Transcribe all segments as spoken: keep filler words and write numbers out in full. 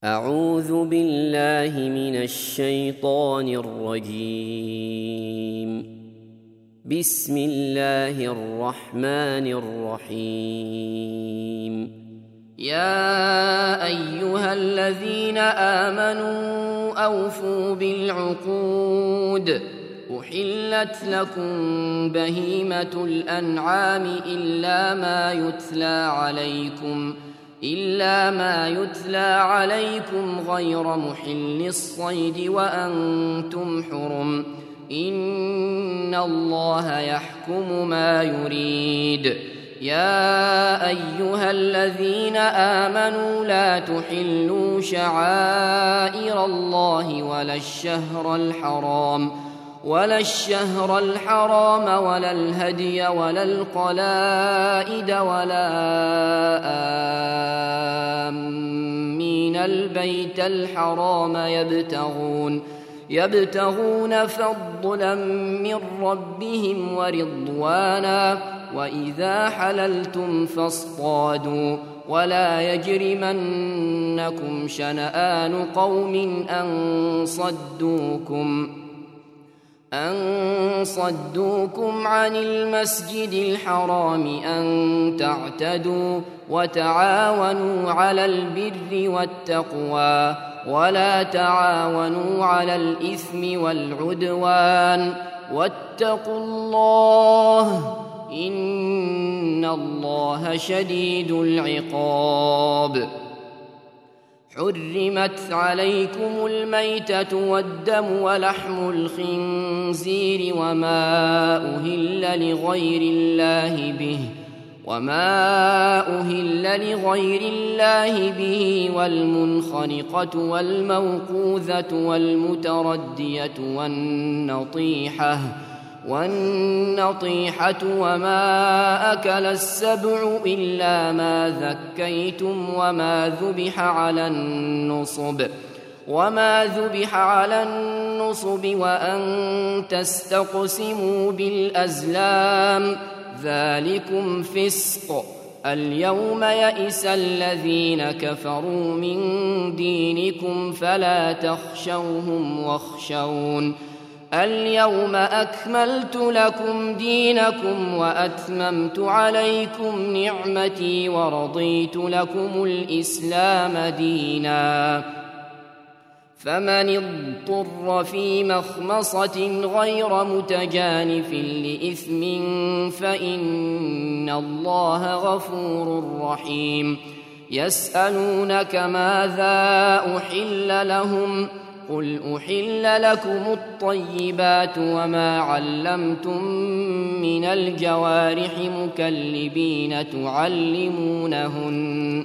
أعوذ بالله من الشيطان الرجيم. بسم الله الرحمن الرحيم. يا أيها الذين آمنوا أوفوا بالعقود. أحلت لكم بهيمة الأنعام إلا ما يتلى عليكم إلا ما يتلى عليكم غير محل الصيد وأنتم حرم. إن الله يحكم ما يريد. يا أيها الذين آمنوا لا تحلوا شعائر الله ولا الشهر الحرام ولا الشهر الحرام ولا الهدي ولا القلائد ولا آمين البيت الحرام يبتغون يبتغون فضلا من ربهم ورضوانا. وإذا حللتم فاصطادوا ولا يجرمنكم شنآن قوم أن صدوكم أن صدوكم عن المسجد الحرام أن تعتدوا. وتعاونوا على البر والتقوى ولا تعاونوا على الإثم والعدوان. واتقوا الله إن الله شديد العقاب. حرمت عليكم الميتة والدم ولحم الخنزير وما أهل لغير الله به وما أهل لغير الله به والمنخنقة والموقوذة والمتردية والنطيحة والنطيحة وما أكل السبع إلا ما ذكيتم وما ذبح على النصب وما ذبح على النصب وأن تستقسموا بالأزلام ذلكم فسق. اليوم يئس الذين كفروا من دينكم فلا تخشوهم واخشون. اليوم أكملت لكم دينكم وأتممت عليكم نعمتي ورضيت لكم الإسلام دينا. فمن اضطر في مخمصة غير متجانف لإثم فإن الله غفور رحيم. يسألونك ماذا أحل لهم قل أحل لكم الطيبات وما علمتم من الجوارح مكلبين تعلمونهن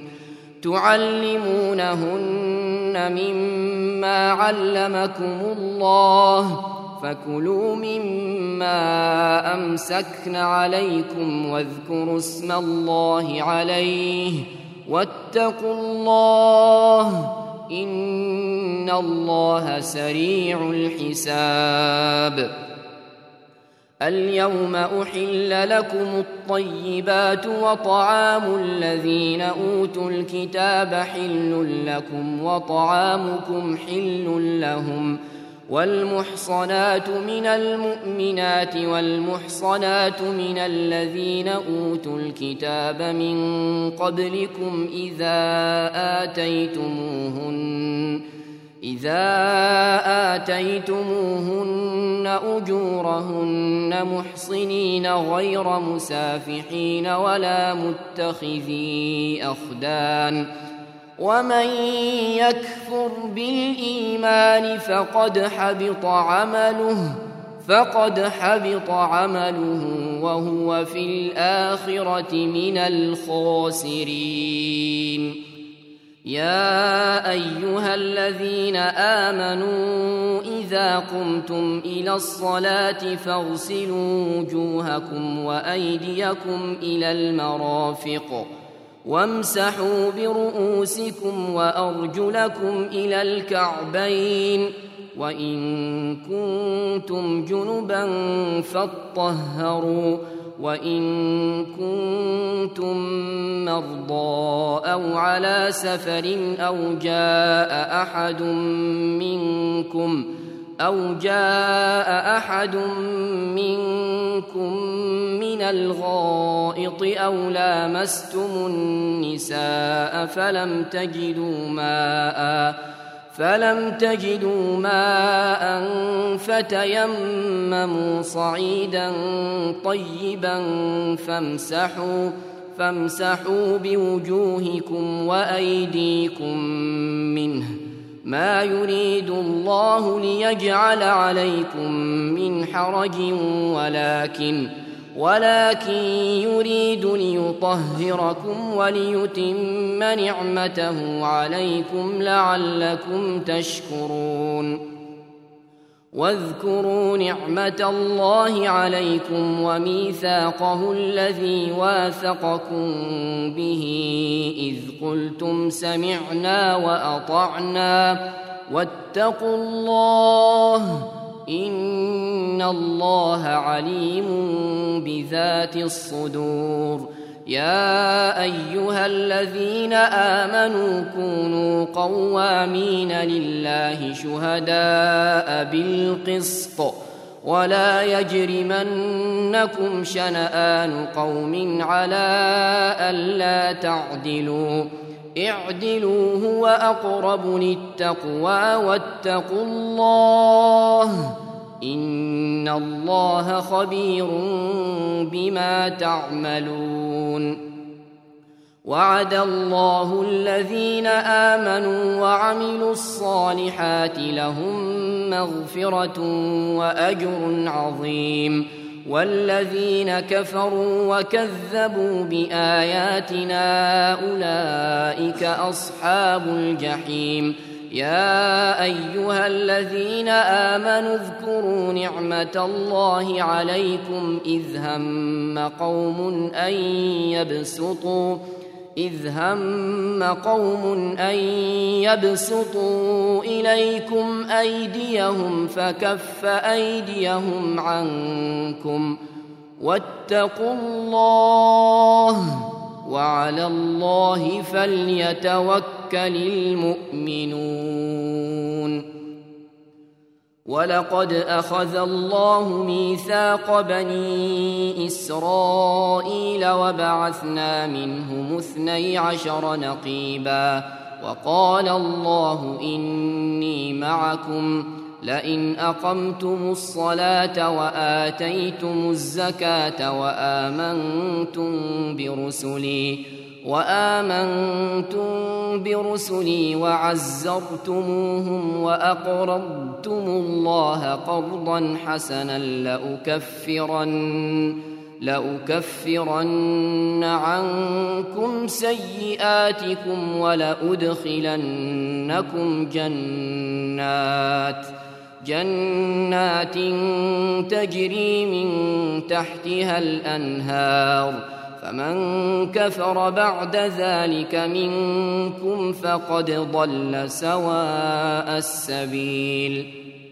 تعلمونهن مما علمكم الله فكلوا مما أمسكن عليكم واذكروا اسم الله عليه واتقوا الله إن الله سريع الحساب. اليوم أحل لكم الطيبات وطعام الذين أوتوا الكتاب حل لكم وطعامكم حل لهم. والمحصنات من المؤمنات والمحصنات من الذين أوتوا الكتاب من قبلكم إذا آتيتموهن إذا آتيتموهن أجورهن محصنين غير مسافحين ولا متخذي أخدان. ومن يكفر بالإيمان فقد حبط عمله فقد حبط عمله وهو في الآخرة من الخاسرين. يا أيها الذين آمنوا إذا قمتم إلى الصلاة فاغسلوا وجوهكم وأيديكم إلى المرافق وامسحوا برؤوسكم وأرجلكم إلى الكعبين وإن كنتم جنبا فاطهروا وإن كنتم مرضى أو على سفر أو جاء أحد منكم أو جاء أحد منكم من الغائط أو لامستم النساء فلم تجدوا ماء فلم تجدوا ماء فتيمموا صعيدا طيبا فامسحوا فامسحوا بوجوهكم وأيديكم منه ما يريد الله ليجعل عليكم من حرج ولكن ولكن يريد ليطهركم وليتم نعمته عليكم لعلكم تشكرون واذكروا نعمة الله عليكم وميثاقه الذي واثقكم به إذ قلتم سمعنا وأطعنا واتقوا الله إن الله عليم بذات الصدور يا أيها الذين آمنوا كونوا قوامين لله شهداء بالقسط ولا يجرمنكم شنآن قوم على ألا تعدلوا اعدلوا هو أقرب للتقوى واتقوا الله إن الله خبير بما تعملون وعد الله الذين آمنوا وعملوا الصالحات لهم مغفرة وأجر عظيم والذين كفروا وكذبوا بآياتنا أولئك أصحاب الجحيم يا أيها الذين آمنوا اذكروا نعمة الله عليكم إذ هم قوم أن يبسطوا إذ هم قوم أن يبسطوا إليكم أيديهم فكف أيديهم عنكم واتقوا الله وعلى الله فليتوكل المؤمنون ولقد أخذ الله ميثاق بني إسرائيل وبعثنا منهم اثني عشر نقيبا وقال الله إني معكم لئن أقمتم الصلاة وآتيتم الزكاة وآمنتم برسلي وآمنتم برسلي وعزرتموهم وأقرضتم الله قرضا حسنا لأكفرن لأكفرن عنكم سيئاتكم ولأدخلنكم جنات جنات تجري من تحتها الأنهار فمن كفر بعد ذلك منكم فقد ضل سواء السبيل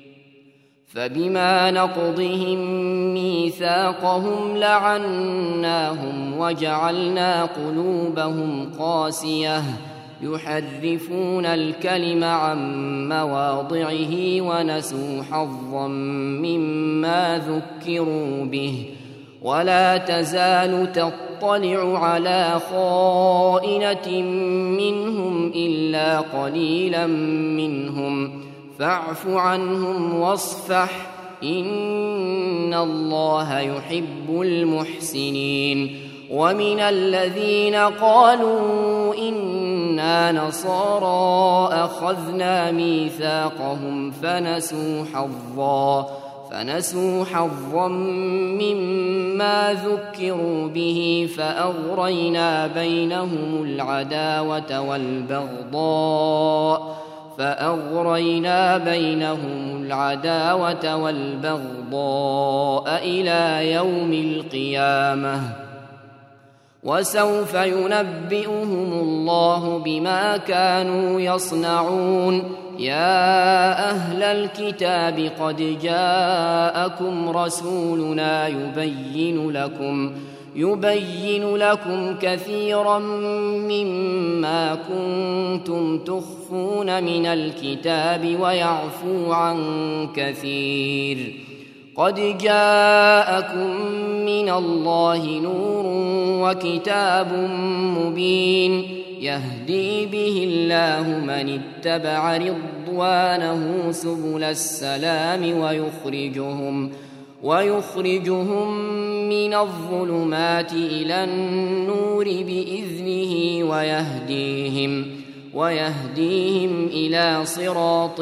فبما نقضهم ميثاقهم لعناهم وجعلنا قلوبهم قاسية يحرفون الكلم عن مواضعه ونسوا حظا مما ذكروا به ولا تزال تطلع على خائنة منهم إلا قليلا منهم فاعف عنهم واصفح إن الله يحب المحسنين ومن الذين قالوا إنا نصارى أخذنا ميثاقهم فنسوا حظا فنسوا حظا مما ذكروا به فأغرينا بينهم العداوة والبغضاء فأغرينا بينهم العداوة والبغضاء إلى يوم القيامة وسوف ينبئهم الله بما كانوا يصنعون. يا أهل الكتاب قد جاءكم رسولنا يبين لكم يبين لكم كثيرا مما كنتم تخفون من الكتاب ويعفو عن كثير. قد جاءكم من الله نور وكتاب مبين يهدي به الله من اتبع رضوانه سبل السلام ويخرجهم ويخرجهم من الظلمات إلى النور بإذنه ويهديهم ويهديهم إلى صراط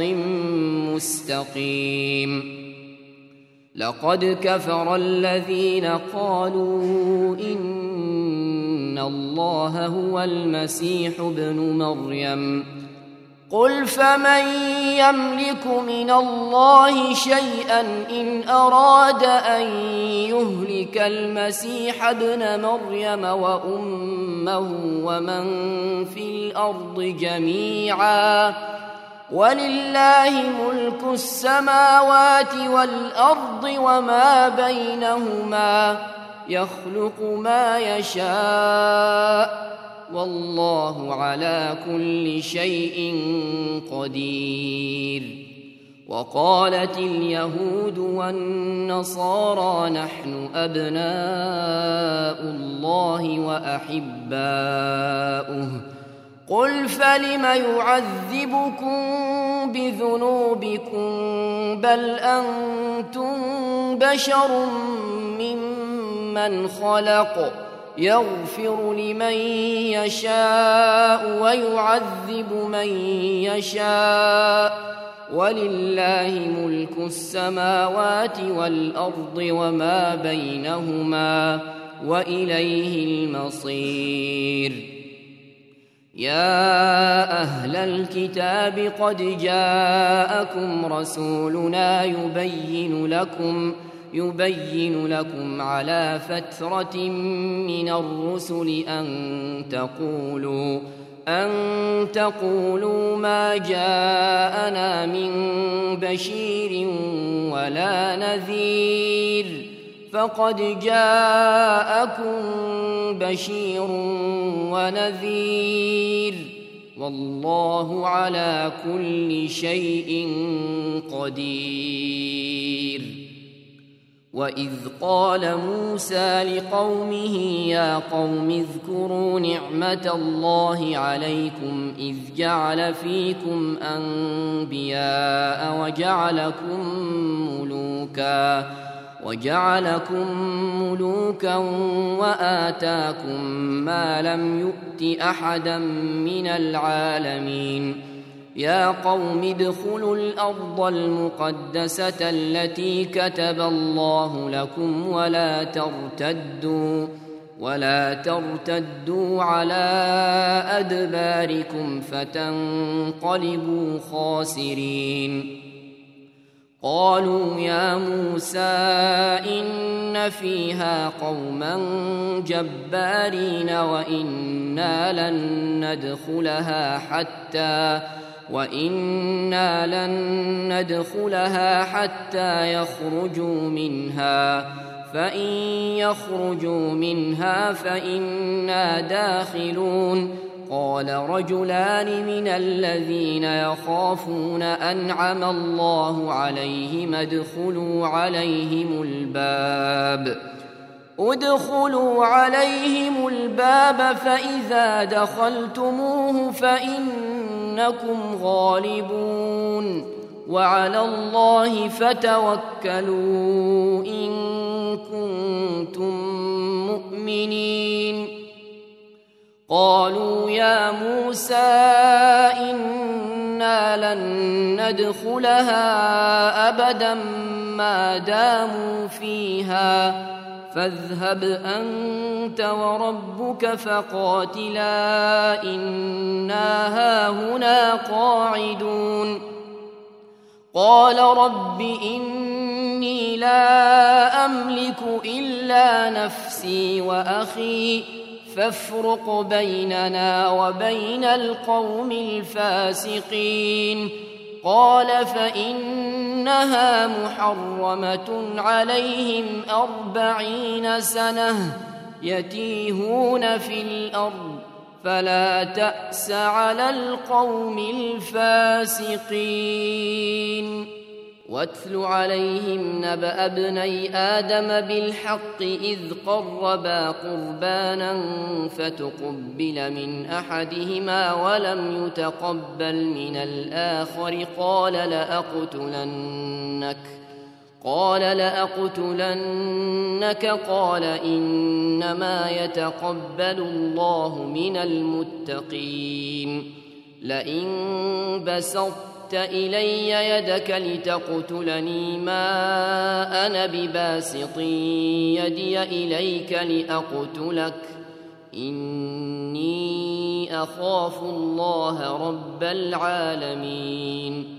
مستقيم. لقد كفر الذين قالوا إن الله هو المسيح ابن مريم. قل فمن يملك من الله شيئا إن أراد أن يهلك المسيح ابن مريم وأمه ومن في الأرض جميعا ولله ملك السماوات والأرض وما بينهما يخلق ما يشاء والله على كل شيء قدير. وقالت اليهود والنصارى نحن أبناء الله وأحباؤه. قل فلم يعذبكم بذنوبكم بل أنتم بشر ممن خلق يغفر لمن يشاء ويعذب من يشاء ولله ملك السماوات والأرض وما بينهما وإليه المصير. يا أهل الكتاب قد جاءكم رسولنا يبين لكم يبين لكم على فترة من الرسل أن تقولوا أن تقولوا ما جاءنا من بشير ولا نذير فقد جاءكم بشير ونذير والله على كل شيء قدير. وإذ قال موسى لقومه يا قوم اذكروا نعمة الله عليكم إذ جعل فيكم أنبياء وجعلكم ملوكا وجعلكم ملوكا وآتاكم ما لم يؤت أحدا من العالمين. يا قوم ادخلوا الأرض المقدسة التي كتب الله لكم ولا ترتدوا ولا ترتدوا على أدباركم فتنقلبوا خاسرين. قالوا يا موسى إن فيها قوما جبارين وإنا لن ندخلها حتى وإنا لن ندخلها حتى يخرجوا منها فإن يخرجوا منها فإنا داخلون. قال رجلان من الذين يخافون أنعم الله عليهم ادخلوا عليهم الباب ادخلوا عليهم الباب فإذا دخلتموه فإنكم غالبون وعلى الله فتوكلوا إن كنتم مؤمنين. قالوا يا موسى إنا لن ندخلها أبدا ما داموا فيها فاذهب أنت وربك فقاتلا إنا هاهنا قاعدون. قال رب إني لا أملك إلا نفسي وأخي فافرق بيننا وبين القوم الفاسقين. قال فإنها محرمة عليهم أربعين سنة يتيهون في الأرض فلا تأس على القوم الفاسقين. واتل عليهم نبأ ابني آدم بالحق إذ قربا قربانا فتقبل من أحدهما ولم يتقبل من الآخر قال لأقتلنك قال لأقتلنك قال إنما يتقبل الله من المتقين. لئن بسطت إلي يدك لتقتلني ما أنا بباسط يدي إليك لأقتلك إني أخاف الله رب العالمين.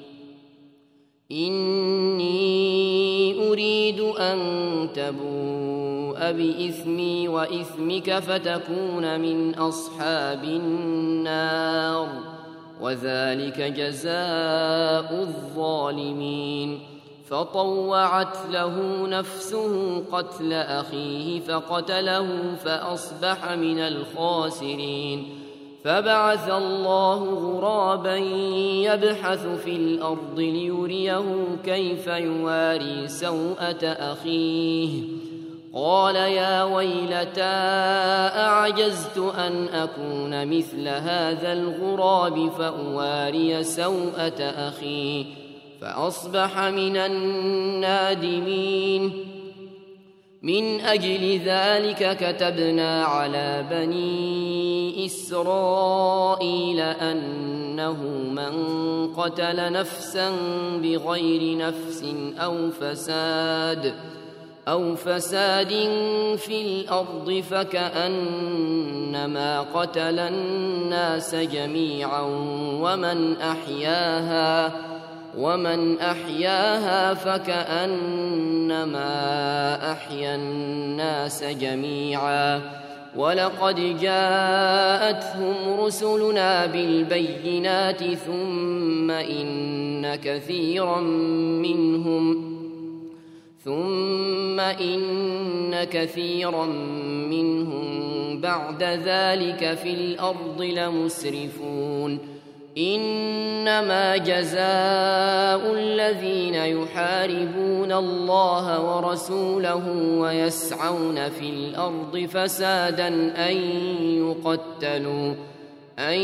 إني أريد أن تبوء بإثمي وإثمك فتكون من أصحاب النار وذلك جزاء الظالمين. فطوعت له نفسه قتل أخيه فقتله فأصبح من الخاسرين. فبعث الله غرابا يبحث في الأرض ليريه كيف يواري سوءة أخيه قال يا ويلتى أعجزت أن أكون مثل هذا الغراب فأواري سوءة أخي فأصبح من النادمين. من أجل ذلك كتبنا على بني إسرائيل أنه من قتل نفسا بغير نفس أو فساد أو فساد في الأرض فكأنما قتل الناس جميعا ومن أحياها ومن أحياها فكأنما أحيا الناس جميعا. ولقد جاءتهم رسلنا بالبينات ثم إن كثيرا منهم ثم إن كثيرا منهم بعد ذلك في الأرض لمسرفون. إنما جزاء الذين يحاربون الله ورسوله ويسعون في الأرض فسادا أن يقتلوا أن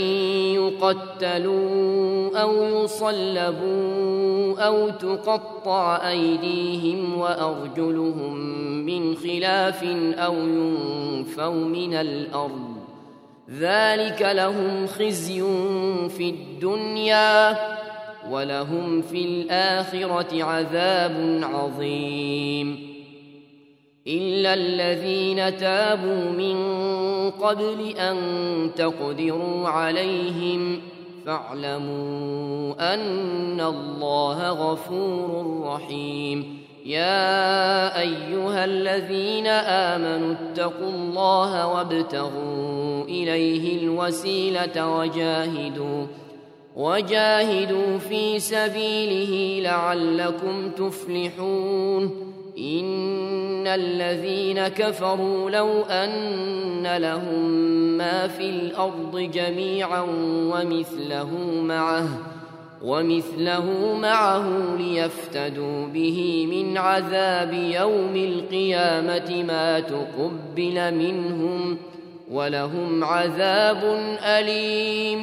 يقتلوا أو يصلبوا أو تقطع أيديهم وأرجلهم من خلاف أو ينفوا من الأرض ذلك لهم خزي في الدنيا ولهم في الآخرة عذاب عظيم. إلا الذين تابوا من قبل أن تقدروا عليهم فاعلموا أن الله غفور رحيم. يا أيها الذين آمنوا اتقوا الله وابتغوا إليه الوسيلة وجاهدوا وجاهدوا في سبيله لعلكم تفلحون. إن الذين كفروا لو أن لهم ما في الأرض جميعا ومثله معه ومثله معه ليفتدوا به من عذاب يوم القيامة ما تقبل منهم ولهم عذاب أليم.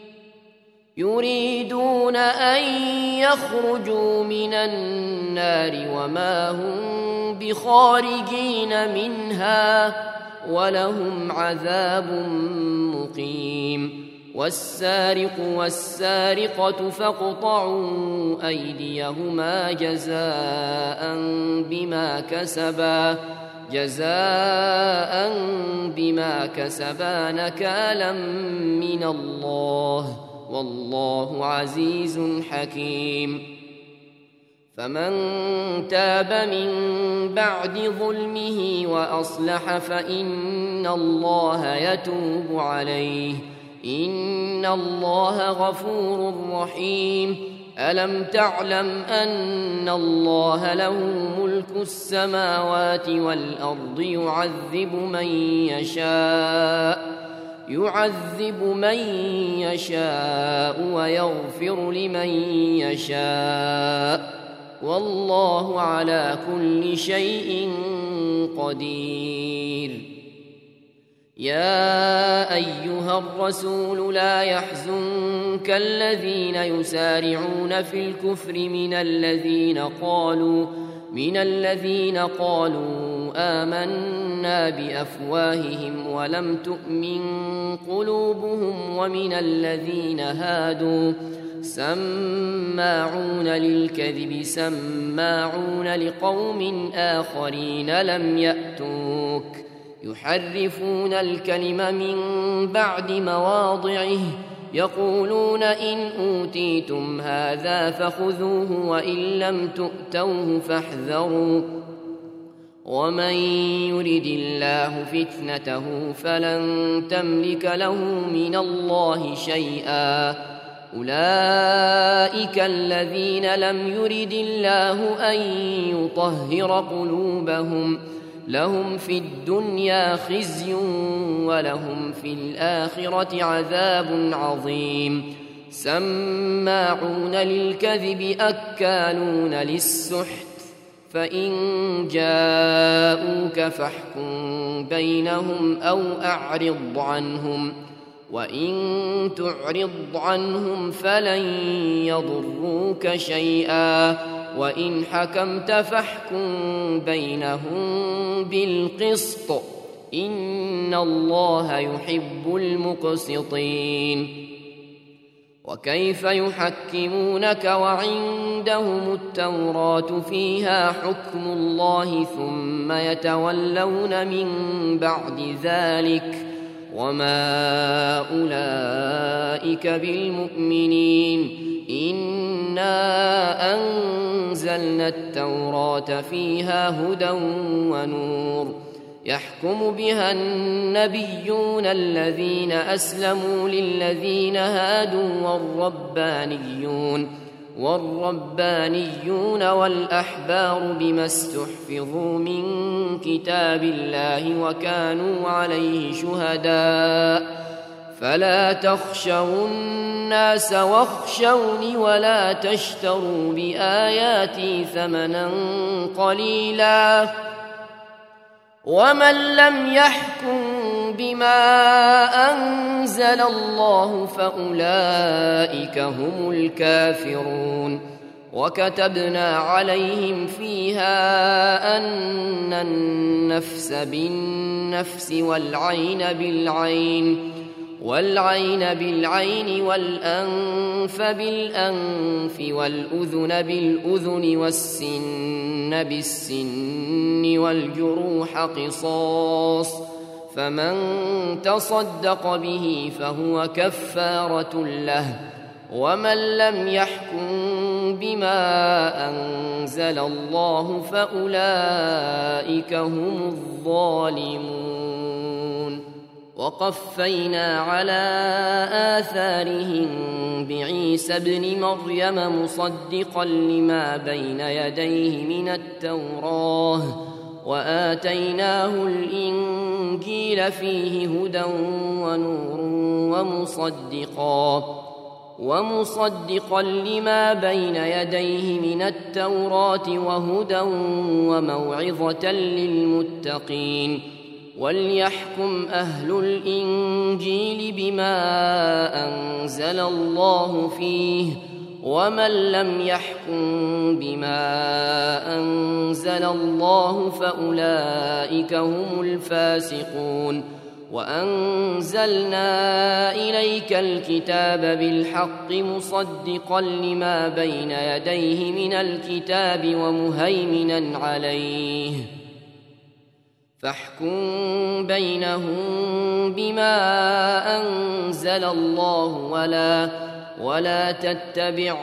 يريدون أن يخرجوا من النار وما هم بخارجين منها ولهم عذاب مقيم. والسارق والسارقة فاقطعوا أيديهما جزاء بما كسبا جزاء بما كسبا نكالا من الله والله عزيز حكيم. فمن تاب من بعد ظلمه وأصلح فإن إن الله يتوب عليه إن الله غفور رحيم ألم تعلم أن الله له ملك السماوات والأرض يعذب من يشاء يعذب من يشاء ويغفر لمن يشاء والله على كل شيء قدير يا أيها الرسول لا يحزنك الذين يسارعون في الكفر من الذين قالوا من الذين قالوا آمنا بأفواههم ولم تؤمن قلوبهم ومن الذين هادوا سماعون للكذب سماعون لقوم آخرين لم يأتوك يحرفون الكلم من بعد مواضعه يقولون إن أوتيتم هذا فخذوه وإن لم تؤتوه فاحذروا ومن يرد الله فتنته فلن تملك له من الله شيئا أولئك الذين لم يرد الله أن يطهر قلوبهم لهم في الدنيا خزي ولهم في الآخرة عذاب عظيم سماعون للكذب أكالون للسحت فإن جاءوك فاحكم بينهم أو أعرض عنهم وإن تعرض عنهم فلن يضروك شيئا وإن حكمت فاحكم بينهم بالقسط إن الله يحب المقسطين وكيف يحكمونك وعندهم التوراة فيها حكم الله ثم يتولون من بعد ذلك وما أولئك بالمؤمنين إنا أنزلنا التوراة فيها هدى ونور يحكم بها النبيون الذين أسلموا للذين هادوا والربانيون والربانيون والأحبار بما استحفظوا من كتاب الله وكانوا عليه شهداء فلا تخشوا الناس واخشوني ولا تشتروا بآياتي ثمنا قليلا ومن لم يحكم بما أنزل الله فأولئك هم الكافرون وكتبنا عليهم فيها أن النفس بالنفس والعين بالعين والعين بالعين والأنف بالأنف والأذن بالأذن والسن بالسن والجروح قصاص فمن تصدق به فهو كفارة له ومن لم يحكم بما أنزل الله فأولئك هم الظالمون وقفينا على آثارهم بعيسى ابن مريم مصدقا لما بين يديه من التوراة وآتيناه الإنجيل فيه هدى ونور ومصدقا ومصدقا لما بين يديه من التوراة وهدى وموعظة للمتقين وليحكم أهل الإنجيل بما أنزل الله فيه ومن لم يحكم بما أنزل الله فأولئك هم الفاسقون وأنزلنا إليك الكتاب بالحق مصدقا لما بين يديه من الكتاب ومهيمنا عليه فاحكم بينهم بما أنزل الله ولا ولا تتبع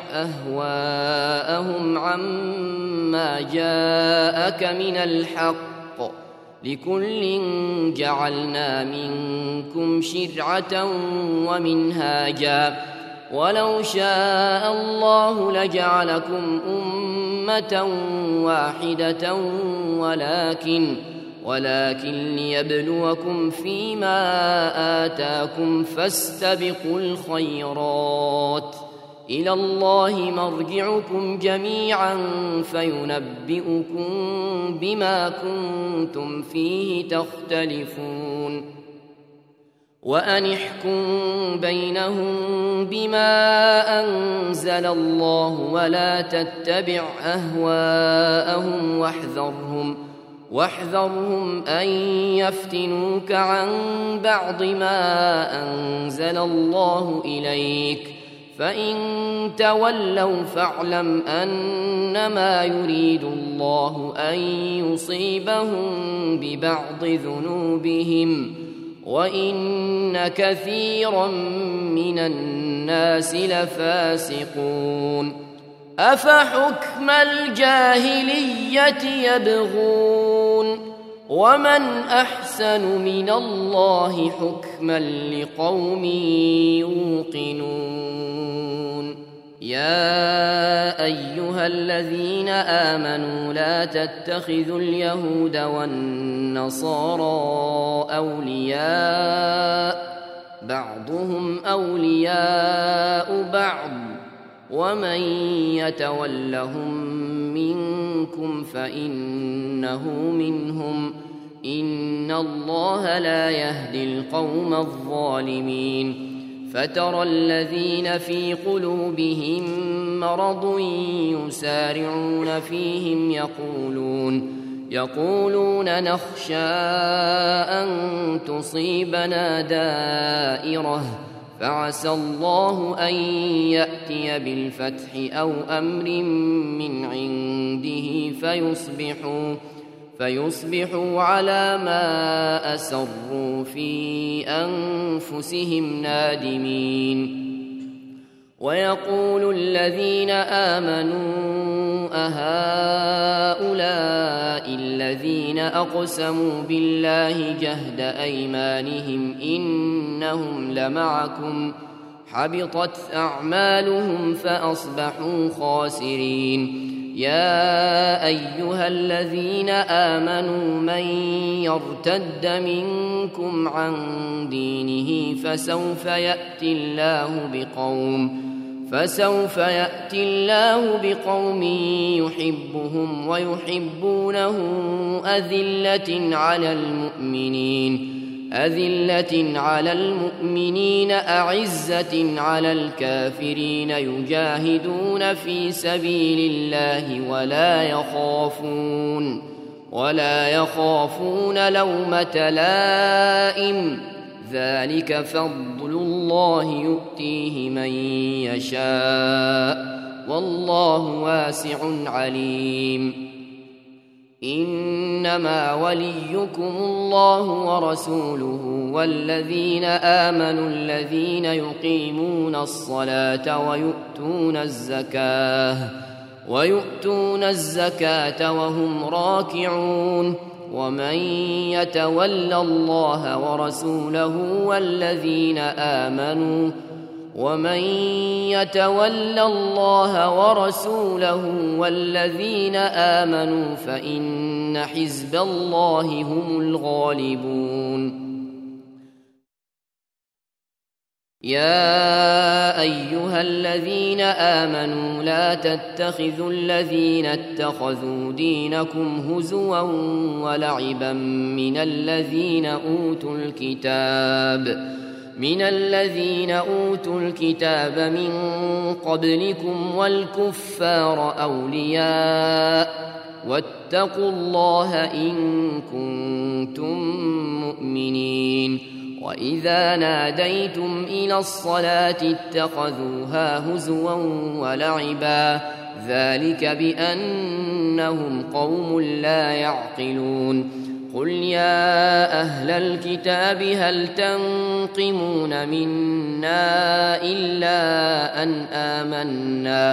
أهواءهم عما جاءك من الحق لكل جعلنا منكم شرعة ومنهاجا ولو شاء الله لجعلكم أمة واحدة ولكن ولكن ليبلوكم فيما آتاكم فاستبقوا الخيرات إلى الله مرجعكم جميعا فينبئكم بما كنتم فيه تختلفون وأن احكم بينهم بما أنزل الله ولا تتبع أهواءهم واحذرهم واحذرهم أن يفتنوك عن بعض ما أنزل الله إليك فإن تولوا فاعلم أنما يريد الله أن يصيبهم ببعض ذنوبهم وإن كثيرا من الناس لفاسقون أفحكم الجاهلية يبغون ومن أحسن من الله حكما لقوم يوقنون يا أيها الذين آمنوا لا تتخذوا اليهود والنصارى أولياء بعضهم أولياء بعض ومن يتولهم منكم فإنه منهم إن الله لا يهدي القوم الظالمين فترى الذين في قلوبهم مرض يسارعون فيهم يقولون يقولون نخشى أن تصيبنا دائرة فعسى الله أن يأتي بالفتح أو أمر من عنده فيصبحوا فيصبحوا على ما أسروا في أنفسهم نادمين ويقول الذين آمنوا أهؤلاء الذين أقسموا بالله جهد أيمانهم إنهم لمعكم حبطت أعمالهم فأصبحوا خاسرين يا أيها الذين آمنوا من يرتد منكم عن دينه فسوف يأتي الله بقوم فسوف يأتي الله بقوم يحبهم ويحبونه أذلة على المؤمنين أذلة على المؤمنين أعزة على الكافرين يجاهدون في سبيل الله ولا يخافون ولا يخافون لومة لائم ذلك فضل الله يؤتيه من يشاء والله واسع عليم إنما وليكم الله ورسوله والذين آمنوا الذين يقيمون الصلاة ويؤتون الزكاة ويؤتون الزكاة وهم راكعون ومن يتول الله ورسوله والذين آمنوا ومن يتول الله ورسوله والذين آمنوا فإن حزب الله هم الغالبون يا أيها الذين آمنوا لا تتخذوا الذين اتخذوا دينكم هزوا ولعبا من الذين أوتوا الكتاب من الذين أوتوا الكتاب من قبلكم والكفار أولياء واتقوا الله إن كنتم مؤمنين وإذا ناديتم إلى الصلاة اتخذوها هزوا ولعبا ذلك بأنهم قوم لا يعقلون قل يا أهل الكتاب هل تنقمون منا إلا أن آمنا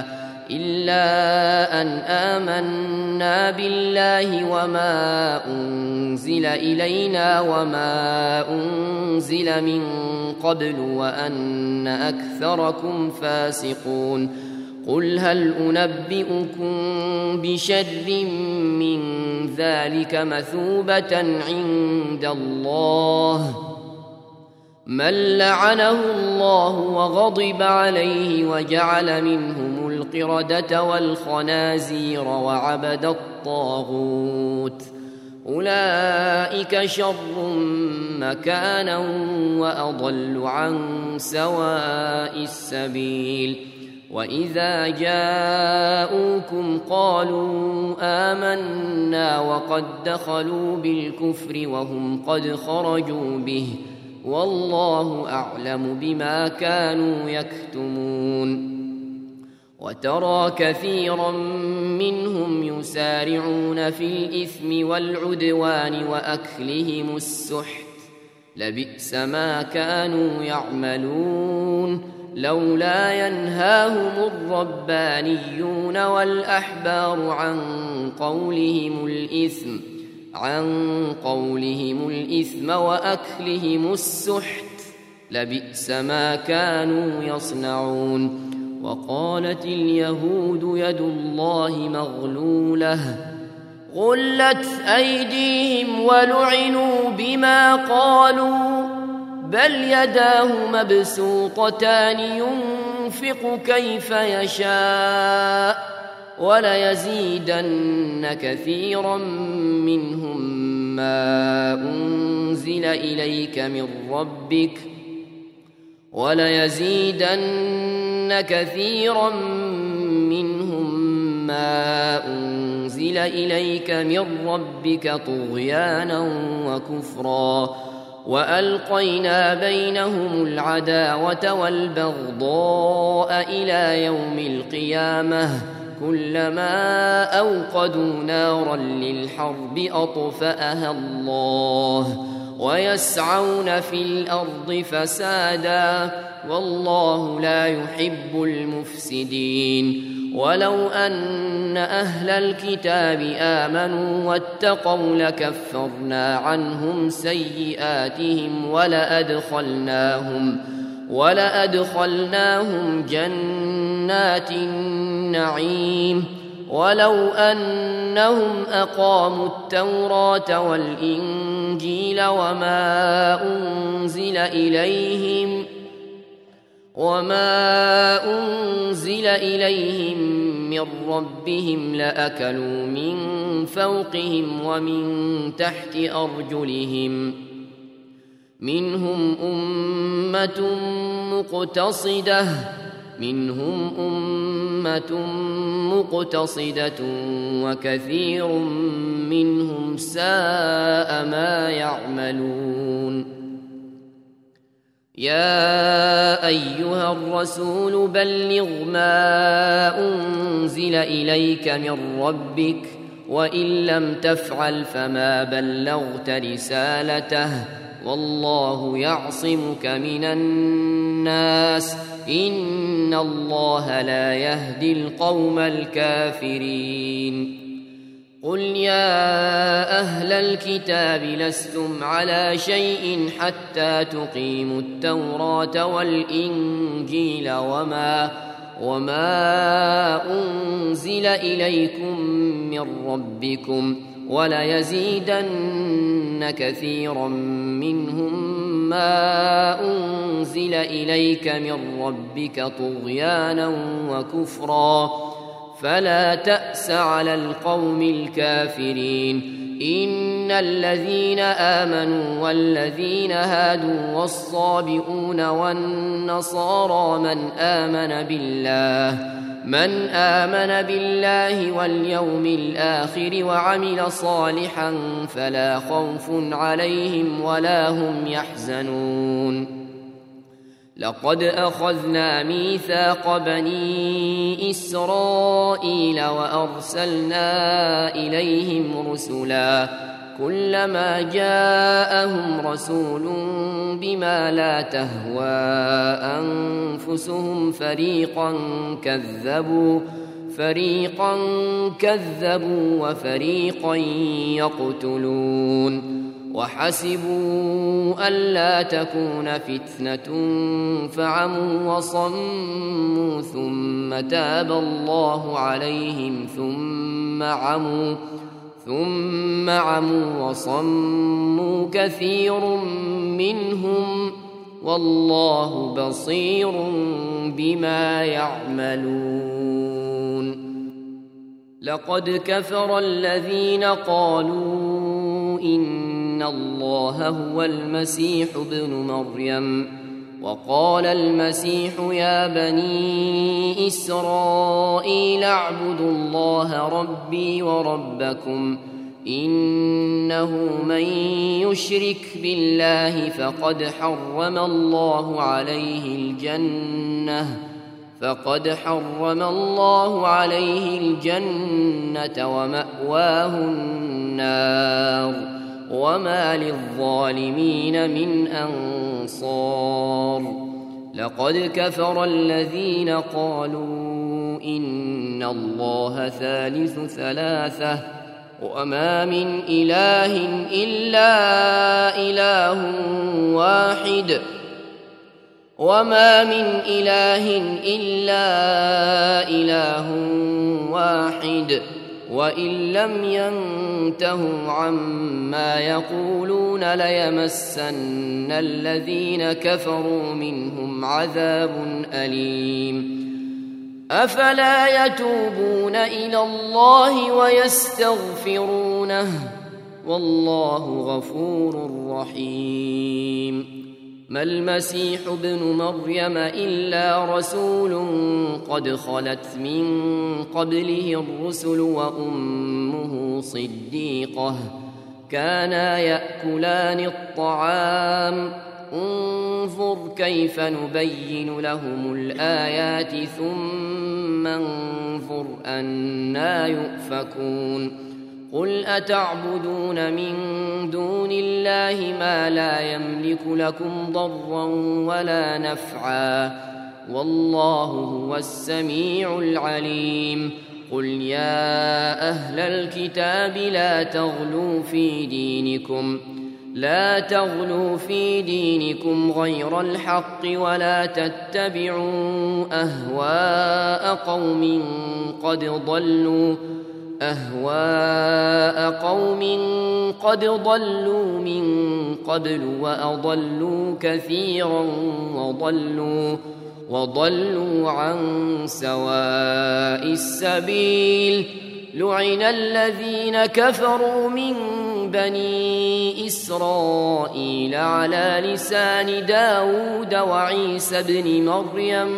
إلا أن آمنا بالله وما أنزل إلينا وما أنزل من قبل وأن أكثركم فاسقون قل هل أنبئكم بشر من ذلك مثوبة عند الله من لعنه الله وغضب عليه وجعل منهم القردة والخنازير وعبد الطاغوت أولئك شر مكانا وأضل عن سواء السبيل وإذا جاءوكم قالوا آمنا وقد دخلوا بالكفر وهم قد خرجوا به والله أعلم بما كانوا يكتمون وترى كثيرا منهم يسارعون في الإثم والعدوان وأكلهم السحت لبئس ما كانوا يعملون لولا ينهاهم الربانيون والأحبار عن قولهم الإثم عن قولهم الإثم وأكلهم السحت لبئس ما كانوا يصنعون وقالت اليهود يد الله مغلولة غلت أيديهم ولعنوا بما قالوا بل يداه مبسوطتان ينفق كيف يشاء وليزيدن كثيرا منهم ما أنزل إليك من ربك وليزيدن كثيرا منهم ما أنزل إليك من ربك طغيانا وكفرا وألقينا بينهم العداوة والبغضاء إلى يوم القيامة كلما أوقدوا نارا للحرب أطفأها الله ويسعون في الأرض فسادا والله لا يحب المفسدين ولو أن أهل الكتاب آمنوا واتقوا لكفرنا عنهم سيئاتهم ولأدخلناهم ولأدخلناهم جنات النعيم ولو أنهم أقاموا التوراة والإنجيل وما أنزل إليهم وما أنزل إليهم من ربهم لأكلوا من فوقهم ومن تحت أرجلهم منهم أمة مقتصدة منهم أمة مقتصدة وكثير منهم ساء ما يعملون يا أيها الرسول بلغ ما أنزل إليك من ربك وإن لم تفعل فما بلغت رسالته والله يعصمك من الناس إن الله لا يهدي القوم الكافرين قل يا أهل الكتاب لستم على شيء حتى تقيموا التوراة والإنجيل وما وما أنزل إليكم من ربكم وليزيدن كثيرا منهم ما أنزل إليك من ربك طغيانا وكفرا فلا تأس على القوم الكافرين إن الذين آمنوا والذين هادوا والصابئون والنصارى من آمن بالله من آمن بالله واليوم الآخر وعمل صالحا فلا خوف عليهم ولا هم يحزنون لقد أخذنا ميثاق بني إسرائيل وأرسلنا إليهم رسلا كلما جاءهم رسول بما لا تهوى أنفسهم فريقا كذبوا فريقا كذبوا وفريقا يقتلون وحسبوا ألا تكون فتنة فعموا وصموا ثم تاب الله عليهم ثم عموا ثم عموا وصموا كثير منهم والله بصير بما يعملون. لقد كفر الذين قالوا إن الله هو المسيح ابن مريم وقال المسيح يا بني إسرائيل اعبدوا الله ربي وربكم إنه من يشرك بالله فقد حرم الله عليه الجنة فقد حرم الله عليه الجنة ومأواه النار وما للظالمين من أنصار. لقد كفر الذين قالوا إن الله ثالث ثلاثة وما من إله إلا إله واحد وما من إله إلا إله واحد وإن لم ينتهوا عما يقولون ليمسن الذين كفروا منهم عذاب أليم. أفلا يتوبون إلى الله ويستغفرونه والله غفور رحيم. ما المسيح ابن مريم إلا رسول قد خلت من قبله الرسل وأمه صديقة كانا يأكلان الطعام انظر كيف نبين لهم الآيات ثم انظر أنا يؤفكون. قل أتعبدون من دون الله ما لا يملك لكم ضرا ولا نفعا والله هو السميع العليم. قل يا أهل الكتاب لا تغلوا في دينكم لا تغلوا في دينكم غير الحق ولا تتبعوا أهواء قوم قد ضلوا أهواء قوم قد ضلوا من قبل وأضلوا كثيرا وضلوا وضلوا عن سواء السبيل. لعن الذين كفروا من بني إسرائيل على لسان داود وعيسى بن مريم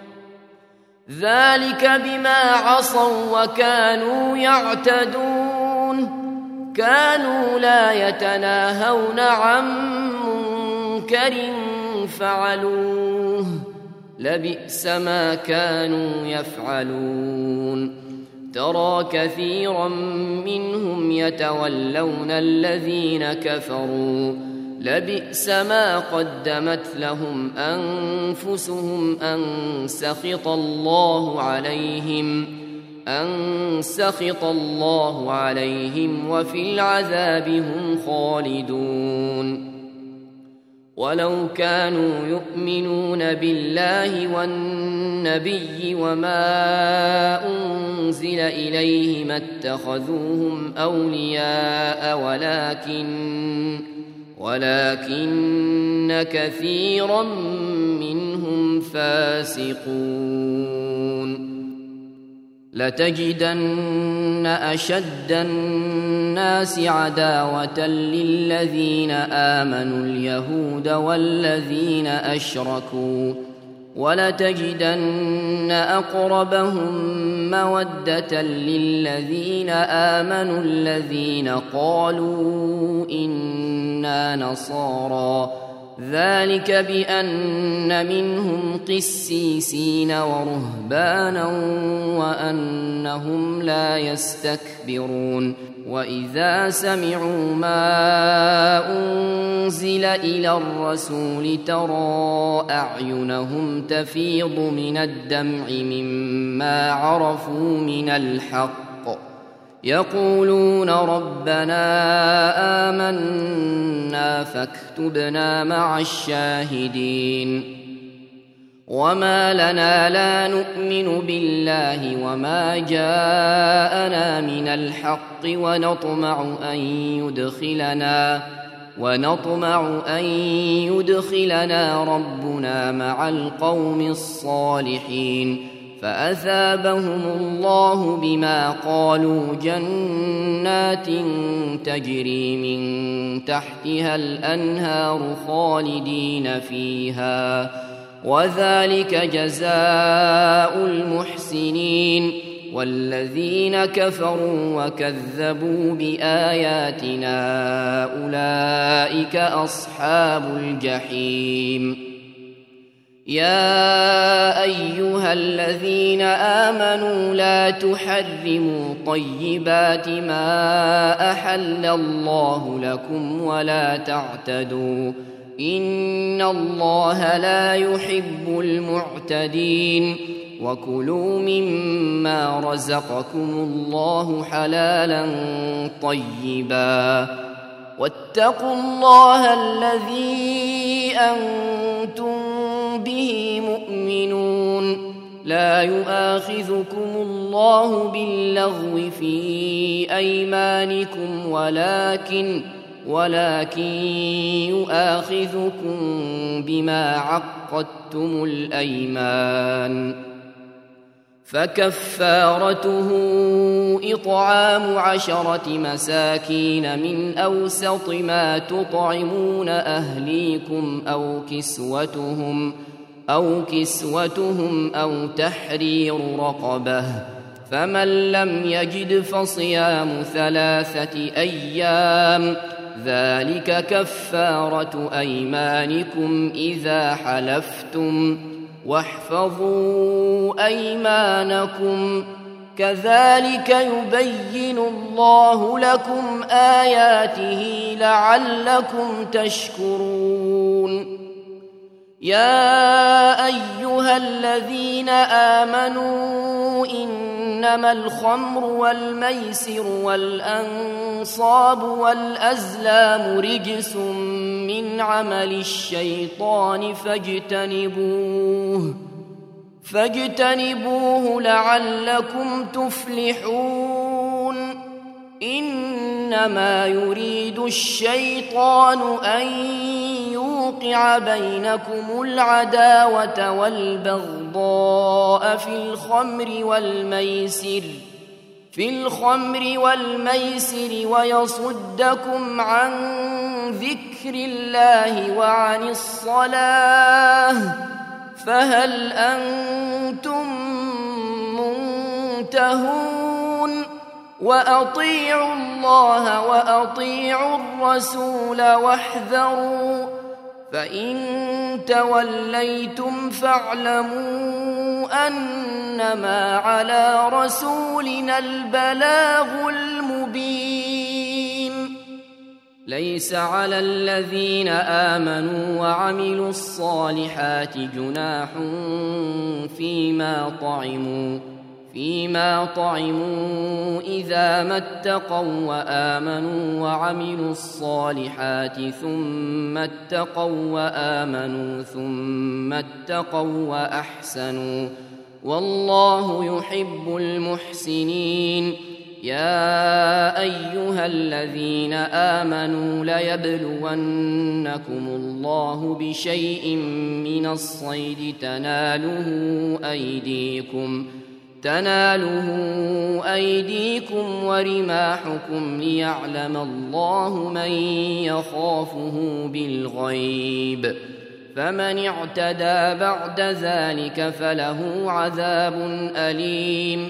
ذلك بما عصوا وكانوا يعتدون كانوا لا يتناهون عن منكر فعلوه لبئس ما كانوا يفعلون. ترى كثيرا منهم يتولون الذين كفروا لبئس ما قدمت لهم أنفسهم أن سخط الله عليهم أن سخط الله عليهم وفي العذاب هم خالدون. ولو كانوا يؤمنون بالله والنبي وما أنزل إليه ما اتخذوهم أولياء ولكن ولكن كثيرا منهم فاسقون. لتجدن أشد الناس عداوة للذين آمنوا اليهود والذين أشركوا ولتجدن أقربهم مودة للذين آمنوا الذين قالوا إنا نصارى ذلك بأن منهم قسيسين ورهبانا وأنهم لا يستكبرون. وإذا سمعوا ما أنزل إلى الرسول ترى أعينهم تفيض من الدمع مما عرفوا من الحق يقولون ربنا آمنا فاكتبنا مع الشاهدين وما لنا لا نؤمن بالله وما جاءنا من الحق ونطمع أن يدخلنا ونطمع أن يدخلنا ربنا مع القوم الصالحين فأثابهم الله بما قالوا جنات تجري من تحتها الأنهار خالدين فيها وذلك جزاء المحسنين والذين كفروا وكذبوا بآياتنا أولئك أصحاب الجحيم يا أيها الذين آمنوا لا تحرموا طيبات ما أحل الله لكم ولا تعتدوا إن الله لا يحب المعتدين وكلوا مما رزقكم الله حلالا طيبا واتقوا الله الذي أنتم به مؤمنون لا يؤاخذكم الله باللغو في أيمانكم ولكن ولكن يؤاخذكم بما عقدتم الأيمان فكفارته إطعام عشرة مساكين من أوسط ما تطعمون أهليكم أو كسوتهم أو كسوتهم أو تحرير رقبة فمن لم يجد فصيام ثلاثة أيام ذلك كفارة أيمانكم إذا حلفتم واحفظوا أيمانكم كذلك يبين الله لكم آياته لعلكم تشكرون يا أيها الذين آمنوا إنما الخمر والميسر والأنصاب والأزلام رجس من عمل الشيطان فاجتنبوه فاجتنبوه لعلكم تفلحون إنما يريد الشيطان أن يوقع بينكم العداوة والبغضاء في الخمر والميسر في الخمر والميسر ويصدكم عن ذكر الله وعن الصلاة فهل أنتم منتهون وأطيعوا الله وأطيعوا الرسول واحذروا فإن توليتم فاعلموا أنما على رسولنا البلاغ المبين ليس على الذين آمنوا وعملوا الصالحات جناح فيما طعموا فيما طعموا إذا ما اتقوا وآمنوا وعملوا الصالحات ثم اتقوا وآمنوا ثم اتقوا وأحسنوا والله يحب المحسنين يا أيها الذين آمنوا ليبلونكم الله بشيء من الصيد تناله أيديكم تناله أيديكم ورماحكم ليعلم الله من يخافه بالغيب فمن اعتدى بعد ذلك فله عذاب أليم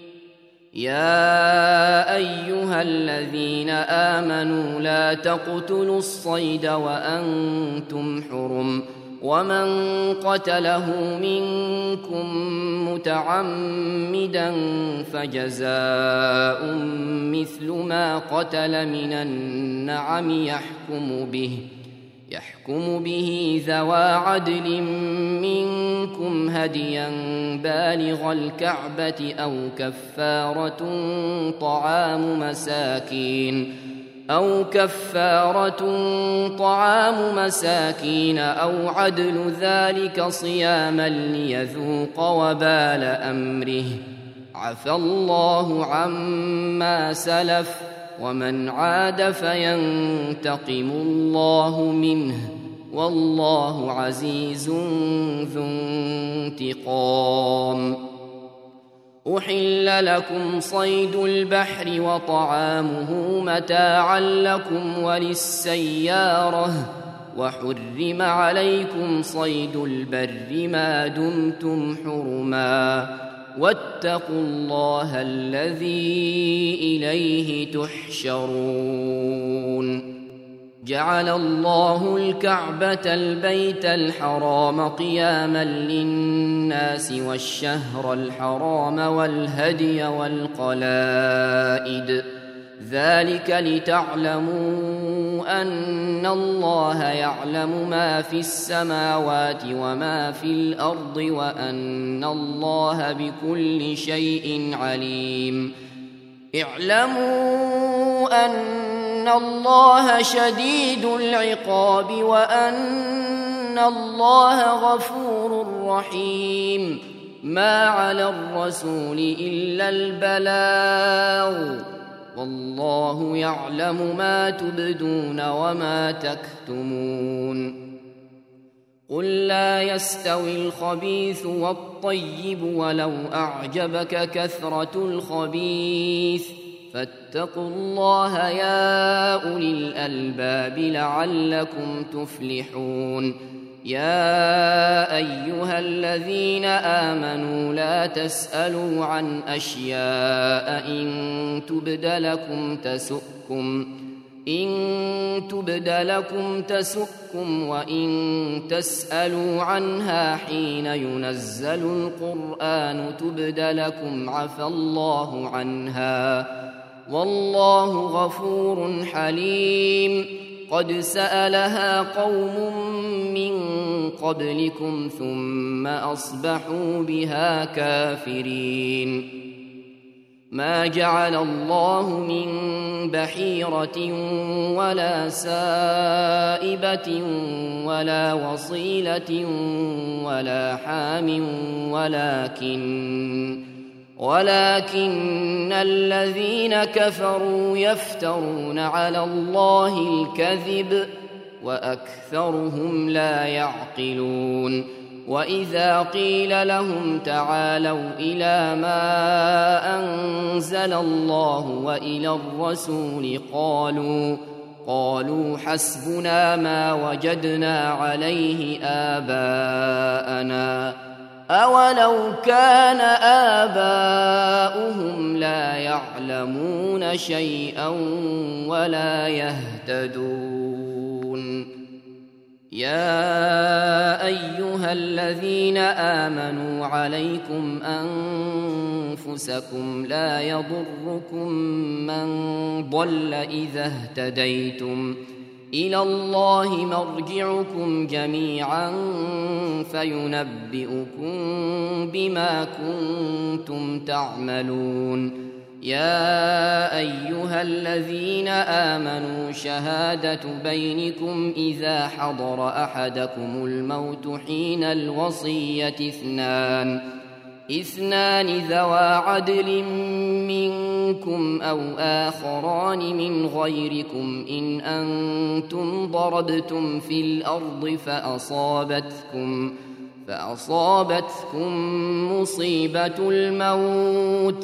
يا أيها الذين آمنوا لا تقتلوا الصيد وأنتم حرم ومن قتله منكم متعمدا فجزاء مثل ما قتل من النعم يحكم به يحكم به ذوى عدل منكم هديا بالغ الكعبة أو كفارة طعام مساكين أو كفارة طعام مساكين أو عدل ذلك صياما ليذوق وبال أمره عفى الله عما سلف ومن عاد فينتقم الله منه والله عزيز ذو انتقام. أحل لكم صيد البحر وطعامه متاعا لكم وللسيارة وحرم عليكم صيد البر ما دمتم حرما واتقوا الله الذي إليه تحشرون. جعل الله الكعبة البيت الحرام قياما للناس والشهر الحرام والهدي والقلائد ذلك لتعلموا أن الله يعلم ما في السماوات وما في الأرض وأن الله بكل شيء عليم. اعلموا أن الله شديد العقاب وأن الله غفور رحيم. ما على الرسول إلا البلاغ والله يعلم ما تبدون وما تكتمون. قل لا يستوي الخبيث والطيب ولو أعجبك كثرة الخبيث فاتقوا الله يا أولي الألباب لعلكم تفلحون. يا أيها الذين آمنوا لا تسألوا عن أشياء إن تبد لكم تسؤكم إن تبد لكم تسؤكم وإن تسألوا عنها حين ينزل القرآن تبد لكم عفى الله عنها والله غفور حليم. قد سألها قوم من قبلكم ثم أصبحوا بها كافرين. ما جعل الله من بحيرة ولا سائبة ولا وصيلة ولا حام ولكن ولكن الذين كفروا يفترون على الله الكذب وأكثرهم لا يعقلون. وإذا قيل لهم تعالوا إلى ما أنزل الله وإلى الرسول قالوا قالوا حسبنا ما وجدنا عليه آباءنا أولو كان آباؤهم لا يعلمون شيئا ولا يهتدون. يا أيها الذين آمنوا عليكم أنفسكم لا يضركم من ضل إذا اهتديتم إلى الله مرجعكم جميعا فينبئكم بما كنتم تعملون. يا أيها الذين آمنوا شهادة بينكم إذا حضر أحدكم الموت حين الوصية اثنان اثنان ذوى عدل منكم أو آخران من غيركم إن أنتم ضربتم في الأرض فأصابتكم فأصابتكم مصيبة الموت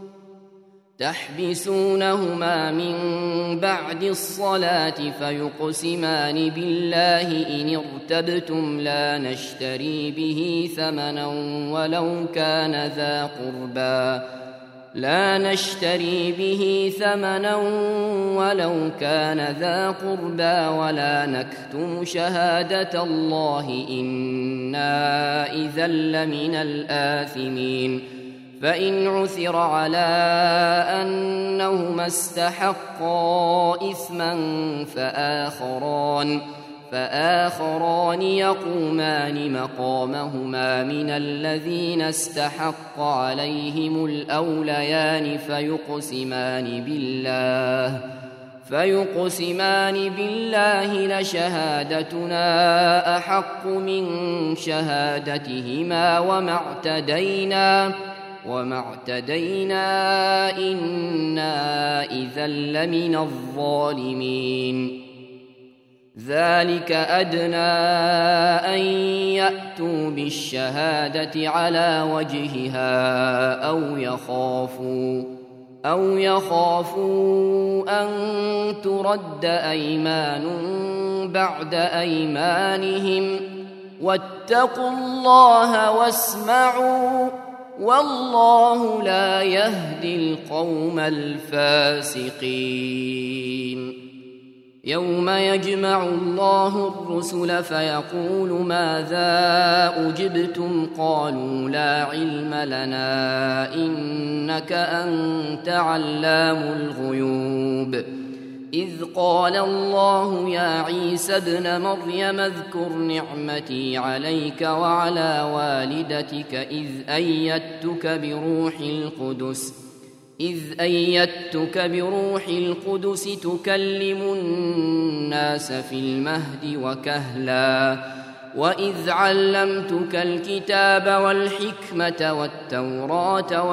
تحبسونهما من بعد الصلاة فيقسمان بالله إن ارتبتم لا نشتري به ثمنا ولو كان ذا قربى لا نشتري به ثمنا ولو كان ذا قربى ولا نكتم شهادة الله إنا إذا لمن الآثمين فإن عثر على أنهما استحقا إثما فآخران فآخران يقومان مقامهما من الذين استحق عليهم الأوليان فيقسمان بالله فيقسمان بالله لشهادتنا أحق من شهادتهما وما اعتدينا وما اعتدينا إنا إذا لمن الظالمين ذلك أدنى أن يأتوا بالشهادة على وجهها أو يخافوا أو يخافوا أن ترد أيمان بعد أيمانهم واتقوا الله واسمعوا والله لا يهدي القوم الفاسقين يوم يجمع الله الرسل فيقول ماذا أجبتم قالوا لا علم لنا إنك أنت علام الغيوب إذ قال الله يا عيسى ابن مريم اذكر نعمتي عليك وعلى والدتك إذ أيدتك بروح القدس إذ أيدتك بروح القدس تكلم الناس في المهد وكهلا وإذ علمتك الكتاب والحكمة والتوراة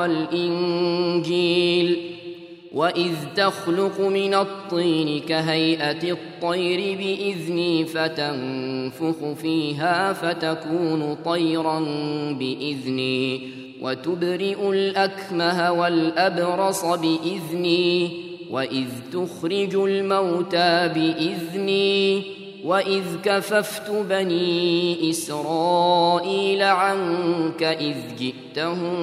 والإنجيل وإذ تخلق من الطين كهيئة الطير بإذني فتنفخ فيها فتكون طيرا بإذني وتبرئ الأكمه والأبرص بإذني وإذ تخرج الموتى بإذني وإذ كففت بني إسرائيل عنك إذ جئتهم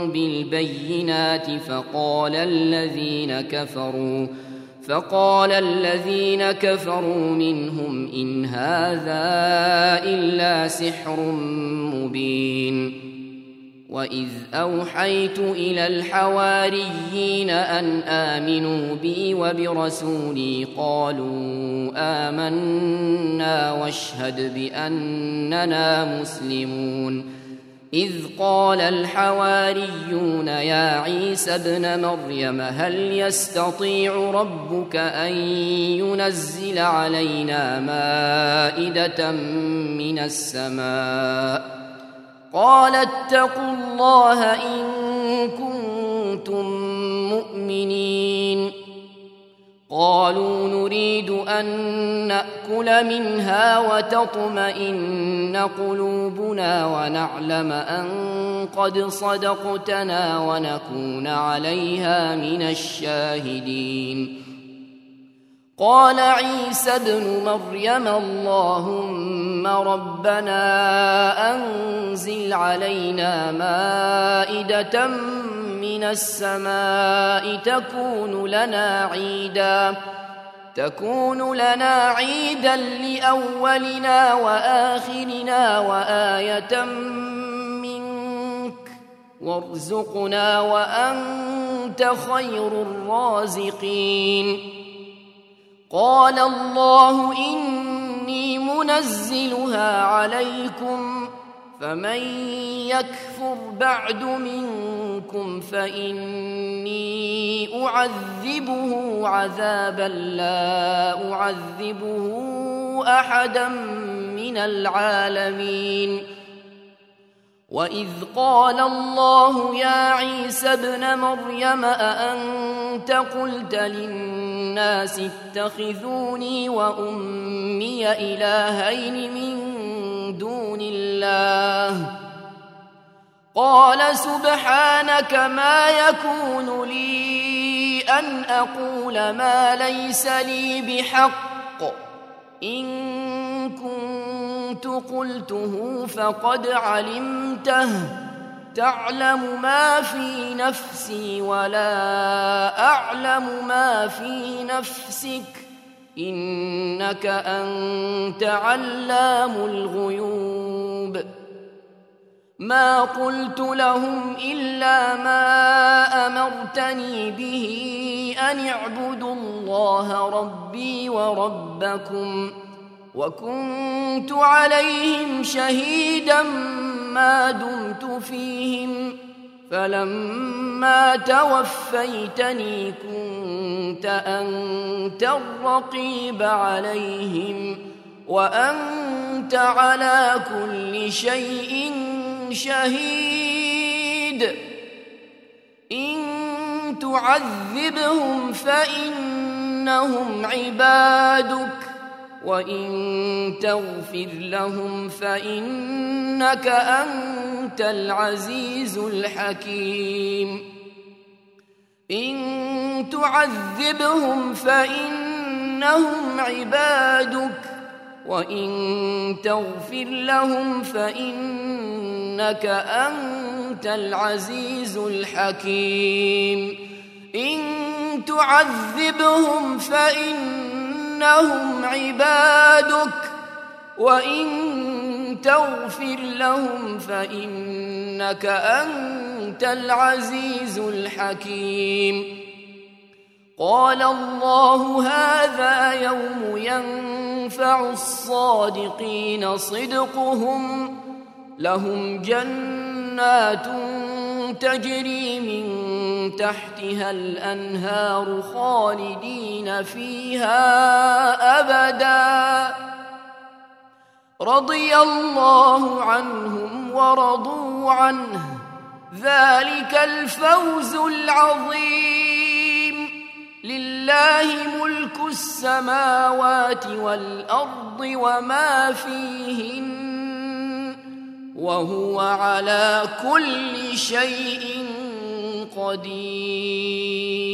بالبينات فقال الذين كفروا فقال الذين كفروا منهم إن هذا إلا سحر مبين وإذ أوحيت إلى الحواريين أن آمنوا بي وبرسولي قالوا آمنا واشهد بأننا مسلمون إذ قال الحواريون يا عيسى ابن مريم هل يستطيع ربك أن ينزل علينا مائدة من السماء قال اتقوا الله إن كنتم مؤمنين قالوا نريد أن نأكل منها وتطمئن قلوبنا ونعلم أن قد صدقتنا ونكون عليها من الشاهدين قال عيسى ابن مريم اللهم ربنا أنزل علينا مائدة من السماء تكون لنا عيدا تكون لنا عيدا لأولنا وآخرنا وآية منك وارزقنا وأنت خير الرازقين قال الله إني منزلها عليكم فمن يكفر بعد منكم فإني أعذبه عذابا لا أعذبه أحدا من العالمين وإذ قال الله يا عيسى ابن مريم أأنت قلت للناس اتخذوني وأمي إلهين من دون الله قال سبحانك ما يكون لي أن أقول ما ليس لي بحق إن كنت قلته فقد علمته تعلم ما في نفسي ولا أعلم ما في نفسك إنك أنت علام الغيوب ما قلت لهم إلا ما أمرتني به أن اعبدوا الله ربي وربكم وكنت عليهم شهيدا ما دمت فيهم فلما توفيتني كنت أنت الرقيب عليهم وأنت على كل شيء شهيد إن تعذبهم فإنهم عبادك وإن تغفر لهم فإنك أنت العزيز الحكيم إن تعذبهم فإنهم عبادك وإن تغفر لهم فإنك أنت العزيز الحكيم إن تعذبهم فإنهم عبادك وإن تغفر لهم فإنك أنت العزيز الحكيم قال الله هذا يوم ينفع الصادقين صدقهم لهم جنات تجري من تحتها الأنهار خالدين فيها أبدا رضي الله عنهم ورضوا عنه ذلك الفوز العظيم لله ملك السماوات والأرض وما فيهن وهو على كل شيء قدير